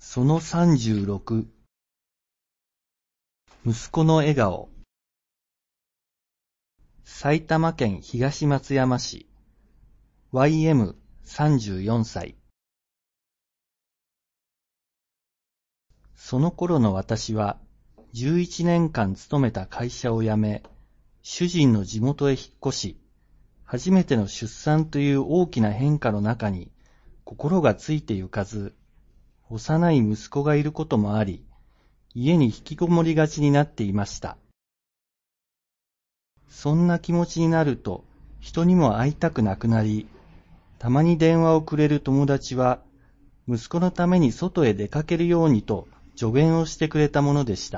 その36、息子の笑顔。埼玉県東松山市、YM34 歳。その頃の私は、11年間勤めた会社を辞め、主人の地元へ引っ越し、初めての出産という大きな変化の中に心がついてゆかず、幼い息子がいることもあり、家に引きこもりがちになっていました。そんな気持ちになると、人にも会いたくなくなり、たまに電話をくれる友達は、息子のために外へ出かけるようにと助言をしてくれたものでした。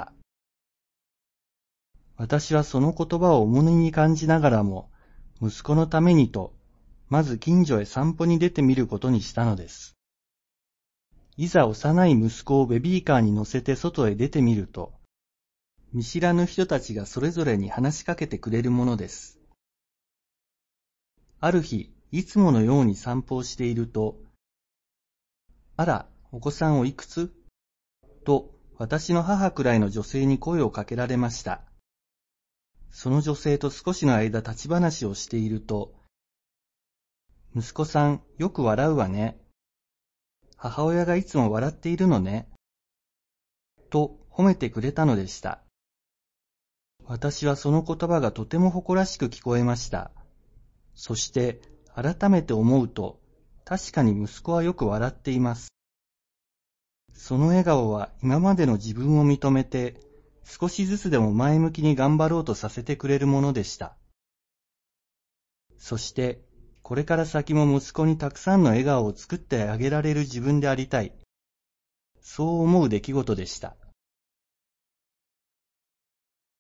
私はその言葉を重荷に感じながらも、息子のためにと、まず近所へ散歩に出てみることにしたのです。いざ幼い息子をベビーカーに乗せて外へ出てみると、見知らぬ人たちがそれぞれに話しかけてくれるものです。ある日、いつものように散歩をしていると、あら、お子さんおいくつ？と、私の母くらいの女性に声をかけられました。その女性と少しの間立ち話をしていると、息子さん、よく笑うわね。母親がいつも笑っているのね。と褒めてくれたのでした。私はその言葉がとても誇らしく聞こえました。そして改めて思うと、確かに息子はよく笑っています。その笑顔は今までの自分を認めて、少しずつでも前向きに頑張ろうとさせてくれるものでした。そして、これから先も息子にたくさんの笑顔を作ってあげられる自分でありたい。そう思う出来事でした。